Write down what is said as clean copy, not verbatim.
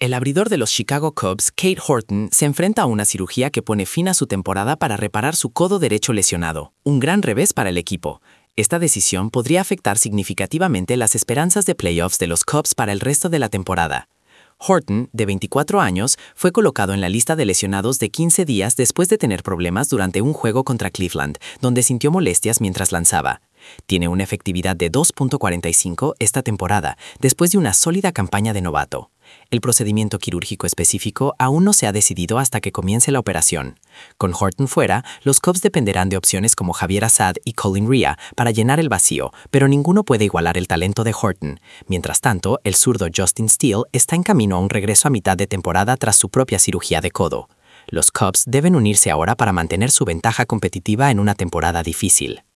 El abridor de los Chicago Cubs, Kate Horton, se enfrenta a una cirugía que pone fin a su temporada para reparar su codo derecho lesionado, un gran revés para el equipo. Esta decisión podría afectar significativamente las esperanzas de playoffs de los Cubs para el resto de la temporada. Horton, de 24 años, fue colocado en la lista de lesionados de 15 días después de tener problemas durante un juego contra Cleveland, donde sintió molestias mientras lanzaba. Tiene una efectividad de 2.45 esta temporada, después de una sólida campaña de novato. El procedimiento quirúrgico específico aún no se ha decidido hasta que comience la operación. Con Horton fuera, los Cubs dependerán de opciones como Javier Assad y Colin Rea para llenar el vacío, pero ninguno puede igualar el talento de Horton. Mientras tanto, el zurdo Justin Steele está en camino a un regreso a mitad de temporada tras su propia cirugía de codo. Los Cubs deben unirse ahora para mantener su ventaja competitiva en una temporada difícil.